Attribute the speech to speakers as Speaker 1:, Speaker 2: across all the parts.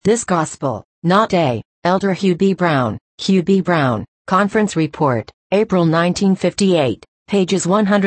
Speaker 1: This Gospel, not a. Elder Hugh B. Brown, Hugh B. Brown, Conference Report, April 1958, pages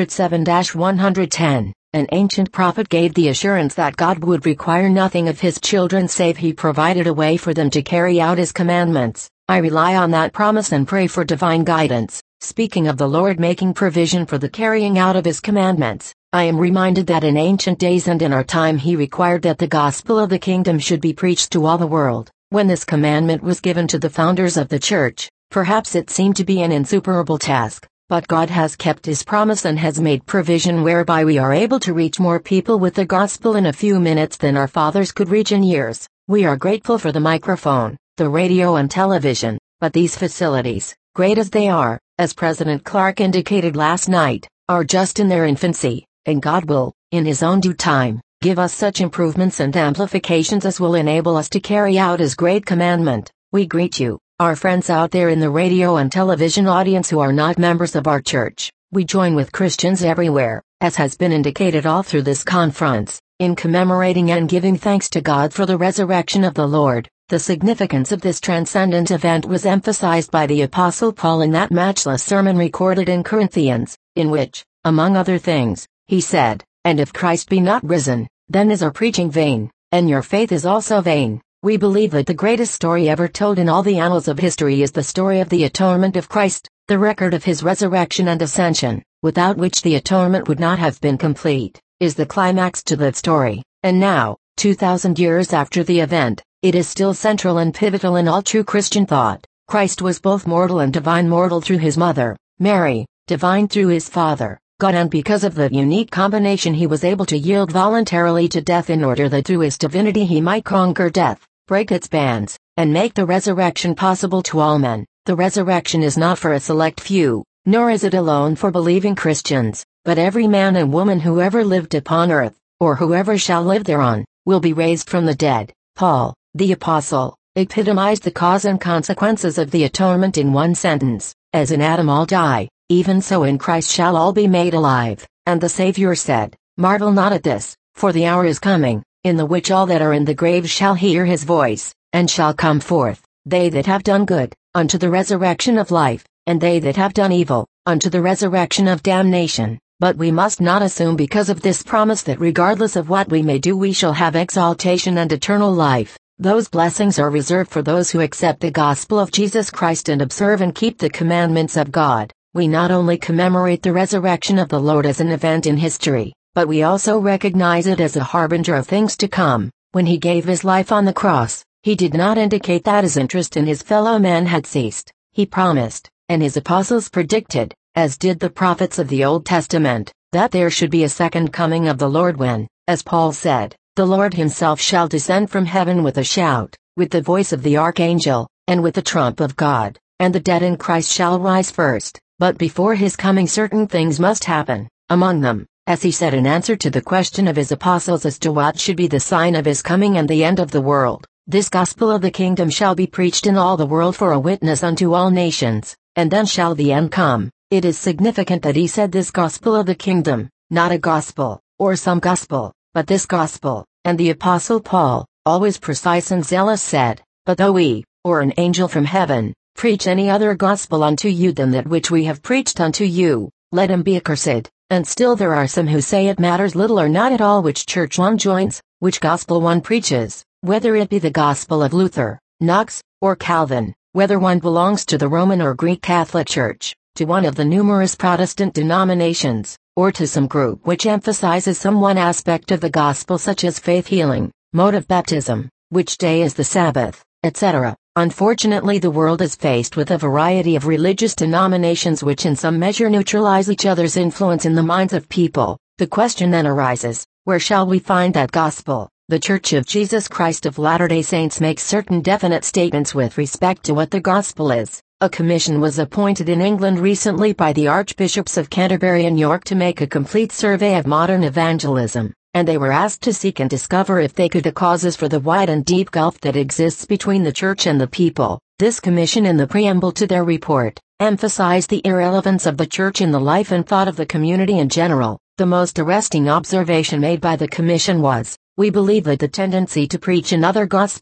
Speaker 1: 107-110. An ancient prophet gave the assurance that God would require nothing of his children save he provided a way for them to carry out his commandments. I rely on that promise and pray for divine guidance. Speaking of the Lord making provision for the carrying out of his commandments, I am reminded that in ancient days and in our time he required that the gospel of the kingdom should be preached to all the world. When this commandment was given to the founders of the church, perhaps it seemed to be an insuperable task, but God has kept his promise and has made provision whereby we are able to reach more people with the gospel in a few minutes than our fathers could reach in years. We are grateful for the microphone, the radio and television, but these facilities, great as they are, as President Clark indicated last night, are just in their infancy, and God will, in his own due time, give us such improvements and amplifications as will enable us to carry out his great commandment. We greet you, our friends out there in the radio and television audience who are not members of our church. We join with Christians everywhere, as has been indicated all through this conference, in commemorating and giving thanks to God for the resurrection of the Lord. The significance of this transcendent event was emphasized by the Apostle Paul in that matchless sermon recorded in Corinthians, in which, among other things, he said, "And if Christ be not risen, then is our preaching vain, and your faith is also vain." We believe that the greatest story ever told in all the annals of history is the story of the atonement of Christ, the record of his resurrection and ascension, without which the atonement would not have been complete, is the climax to that story. And now, 2,000 years after the event, it is still central and pivotal in all true Christian thought. Christ was both mortal and divine, mortal through his mother, Mary, divine through his Father, God, and because of the unique combination he was able to yield voluntarily to death in order that through his divinity he might conquer death, break its bands, and make the resurrection possible to all men. The resurrection is not for a select few, nor is it alone for believing Christians, but every man and woman who ever lived upon earth, or whoever shall live thereon, will be raised from the dead. Paul, the apostle, epitomized the cause and consequences of the atonement in one sentence: as in Adam all die, even so in Christ shall all be made alive. And the Savior said, "Marvel not at this, for the hour is coming, in the which all that are in the grave shall hear his voice, and shall come forth, they that have done good, unto the resurrection of life, and they that have done evil, unto the resurrection of damnation." But we must not assume because of this promise that regardless of what we may do we shall have exaltation and eternal life. Those blessings are reserved for those who accept the gospel of Jesus Christ and observe and keep the commandments of God. We not only commemorate the resurrection of the Lord as an event in history, but we also recognize it as a harbinger of things to come. When he gave his life on the cross, he did not indicate that his interest in his fellow men had ceased. He promised, and his apostles predicted, as did the prophets of the Old Testament, that there should be a second coming of the Lord when, as Paul said, the Lord himself shall descend from heaven with a shout, with the voice of the archangel, and with the trump of God, and the dead in Christ shall rise first. But before his coming certain things must happen, among them, as he said in answer to the question of his apostles as to what should be the sign of his coming and the end of the world, "This gospel of the kingdom shall be preached in all the world for a witness unto all nations, and then shall the end come." It is significant that he said this gospel of the kingdom, not a gospel, or some gospel, but this gospel, and the apostle Paul, always precise and zealous, said, "But though we, or an angel from heaven, preach any other gospel unto you than that which we have preached unto you, let him be accursed." And still there are some who say it matters little or not at all which church one joins, which gospel one preaches, whether it be the gospel of Luther, Knox, or Calvin, whether one belongs to the Roman or Greek Catholic Church, to one of the numerous Protestant denominations, or to some group which emphasizes some one aspect of the gospel such as faith healing, mode of baptism, which day is the Sabbath, etc. Unfortunately, the world is faced with a variety of religious denominations which in some measure neutralize each other's influence in the minds of people. The question then arises, where shall we find that gospel? The Church of Jesus Christ of Latter-day Saints makes certain definite statements with respect to what the gospel is. A commission was appointed in England recently by the Archbishops of Canterbury and York to make a complete survey of modern evangelism, and they were asked to seek and discover if they could the causes for the wide and deep gulf that exists between the church and the people. This commission, in the preamble to their report, emphasized the irrelevance of the church in the life and thought of the community in general. The most arresting observation made by the commission was, "We believe that the tendency to preach another gospel,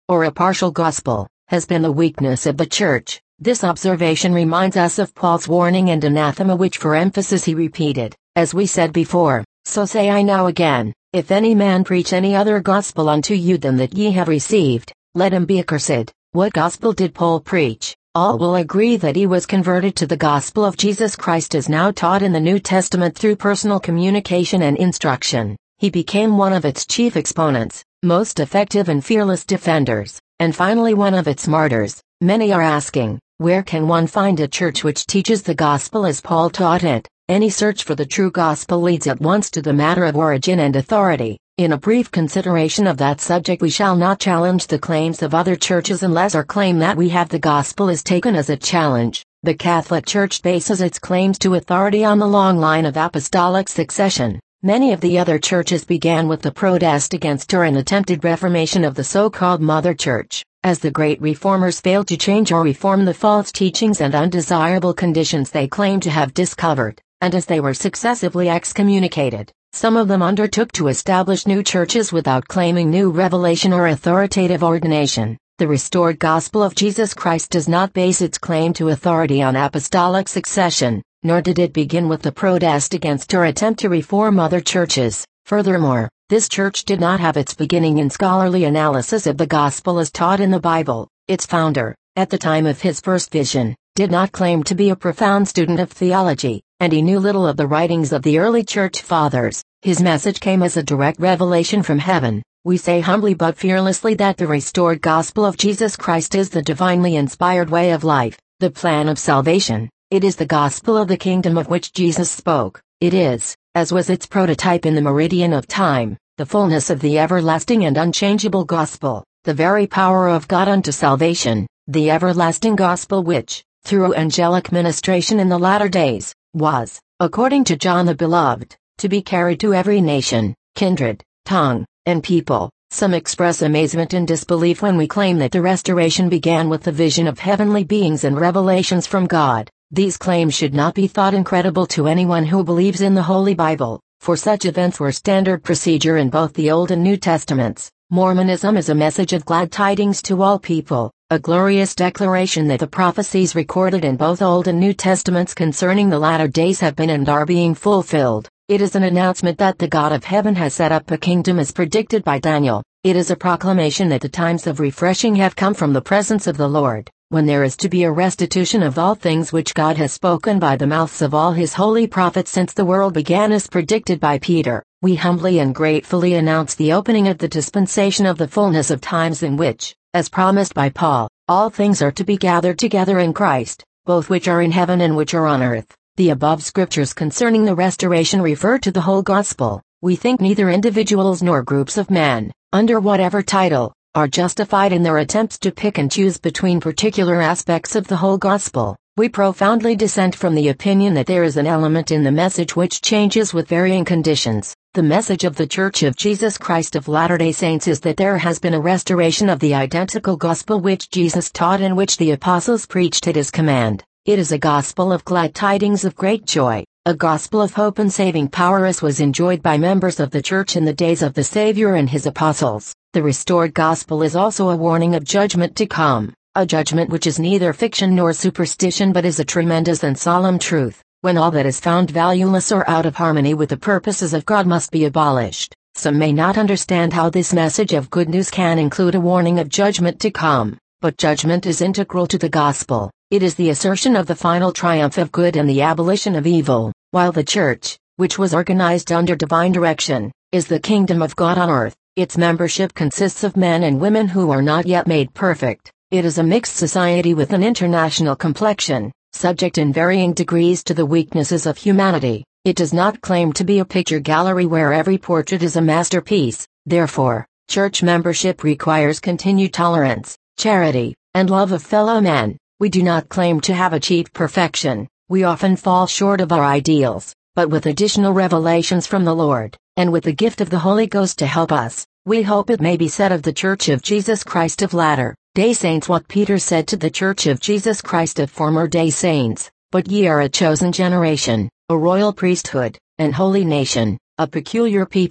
Speaker 1: or a partial gospel, has been the weakness of the church. This observation reminds us of Paul's warning and anathema, which for emphasis he repeated, as we said before, so say I now again, if any man preach any other gospel unto you than that ye have received, let him be accursed. What gospel did Paul preach? All will agree that he was converted to the gospel of Jesus Christ as now taught in the New Testament through personal communication and instruction. He became one of its chief exponents, most effective and fearless defenders, and finally one of its martyrs. Many are asking, where can one find a church which teaches the gospel as Paul taught it? Any search for the true gospel leads at once to the matter of origin and authority. In a brief consideration of that subject, we shall not challenge the claims of other churches unless our claim that we have the gospel is taken as a challenge. The Catholic Church bases its claims to authority on the long line of apostolic succession. Many of the other churches began with the protest against or an attempted reformation of the so-called Mother Church. As the great reformers failed to change or reform the false teachings and undesirable conditions they claimed to have discovered, and as they were successively excommunicated, some of them undertook to establish new churches without claiming new revelation or authoritative ordination. The restored gospel of Jesus Christ does not base its claim to authority on apostolic succession, nor did it begin with the protest against or attempt to reform other churches. Furthermore, this church did not have its beginning in scholarly analysis of the gospel as taught in the Bible. Its founder, at the time of his first vision, did not claim to be a profound student of theology, and he knew little of the writings of the early church fathers. His message came as a direct revelation from heaven. We say humbly but fearlessly that the restored gospel of Jesus Christ is the divinely inspired way of life, the plan of salvation. It is the gospel of the kingdom of which Jesus spoke. It is, as was its prototype in the meridian of time, the fullness of the everlasting and unchangeable gospel, the very power of God unto salvation, the everlasting gospel which, through angelic ministration in the latter days, was, according to John the Beloved, to be carried to every nation, kindred, tongue, and people. Some express amazement and disbelief when we claim that the restoration began with the vision of heavenly beings and revelations from God. These claims should not be thought incredible to anyone who believes in the Holy Bible, for such events were standard procedure in both the Old and New Testaments. Mormonism is a message of glad tidings to all people, a glorious declaration that the prophecies recorded in both Old and New Testaments concerning the latter days have been and are being fulfilled. It is an announcement that the God of heaven has set up a kingdom as predicted by Daniel. It is a proclamation that the times of refreshing have come from the presence of the Lord, when there is to be a restitution of all things which God has spoken by the mouths of all his holy prophets since the world began, as predicted by Peter. We humbly and gratefully announce the opening of the dispensation of the fullness of times, in which, as promised by Paul, all things are to be gathered together in Christ, both which are in heaven and which are on earth. The above scriptures concerning the restoration refer to the whole gospel. We think neither individuals nor groups of men, under whatever title, are justified in their attempts to pick and choose between particular aspects of the whole gospel. We profoundly dissent from the opinion that there is an element in the message which changes with varying conditions. The message of the Church of Jesus Christ of Latter-day Saints is that there has been a restoration of the identical gospel which Jesus taught and which the apostles preached at his command. It is a gospel of glad tidings of great joy, a gospel of hope and saving power as was enjoyed by members of the Church in the days of the Savior and his apostles. The restored gospel is also a warning of judgment to come, a judgment which is neither fiction nor superstition but is a tremendous and solemn truth, when all that is found valueless or out of harmony with the purposes of God must be abolished. Some may not understand how this message of good news can include a warning of judgment to come, but judgment is integral to the gospel. It is the assertion of the final triumph of good and the abolition of evil, while the Church, which was organized under divine direction, is the kingdom of God on earth. Its membership consists of men and women who are not yet made perfect. It is a mixed society with an international complexion, subject in varying degrees to the weaknesses of humanity. It does not claim to be a picture gallery where every portrait is a masterpiece. Therefore, church membership requires continued tolerance, charity, and love of fellow men. We do not claim to have achieved perfection. We often fall short of our ideals, but with additional revelations from the Lord, and with the gift of the Holy Ghost to help us, we hope it may be said of the Church of Jesus Christ of Latter-day Saints what Peter said to the Church of Jesus Christ of former-day saints, "But ye are a chosen generation, a royal priesthood, an holy nation, a peculiar people,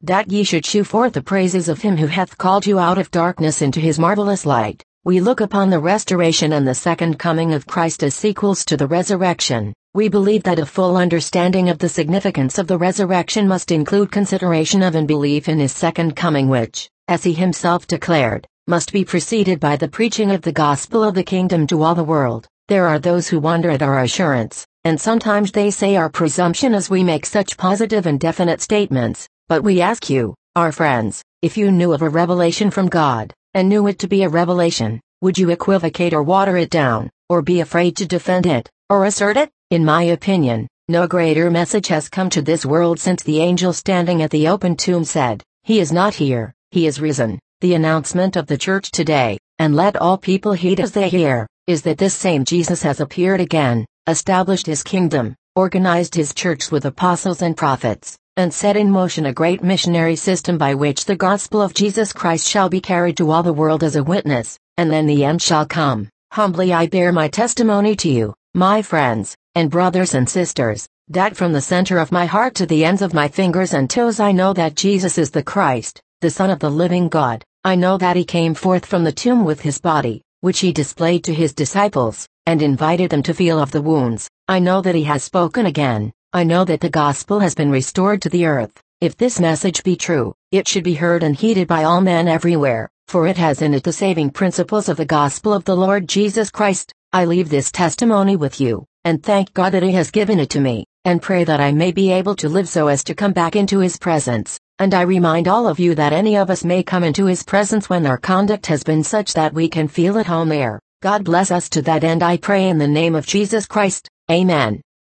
Speaker 1: that ye should shew forth the praises of him who hath called you out of darkness into his marvelous light. We look upon the restoration and the second coming of Christ as sequels to the resurrection. We believe that a full understanding of the significance of the resurrection must include consideration of and belief in his second coming, which, as he himself declared, must be preceded by the preaching of the gospel of the kingdom to all the world. There are those who wonder at our assurance, and sometimes they say our presumption as we make such positive and definite statements, but we ask you, our friends, if you knew of a revelation from God, and knew it to be a revelation, would you equivocate or water it down, or be afraid to defend it, or assert it? In my opinion, no greater message has come to this world since the angel standing at the open tomb said, "He is not here, he is risen." The announcement of the church today, and let all people heed as they hear, is that this same Jesus has appeared again, established his kingdom, organized his church with apostles and prophets, and set in motion a great missionary system by which the gospel of Jesus Christ shall be carried to all the world as a witness, and then the end shall come. Humbly I bear my testimony to you, my friends, and brothers and sisters, that from the center of my heart to the ends of my fingers and toes I know that Jesus is the Christ, the Son of the living God. I know that he came forth from the tomb with his body, which he displayed to his disciples, and invited them to feel of the wounds. I know that he has spoken again. I know that the gospel has been restored to the earth. If this message be true, it should be heard and heeded by all men everywhere, for it has in it the saving principles of the gospel of the Lord Jesus Christ. I leave this testimony with you, and thank God that he has given it to me, and pray that I may be able to live so as to come back into his presence. And I remind all of you that any of us may come into his presence when our conduct has been such that we can feel at home there. God bless us to that end, I pray in the name of Jesus Christ. Amen.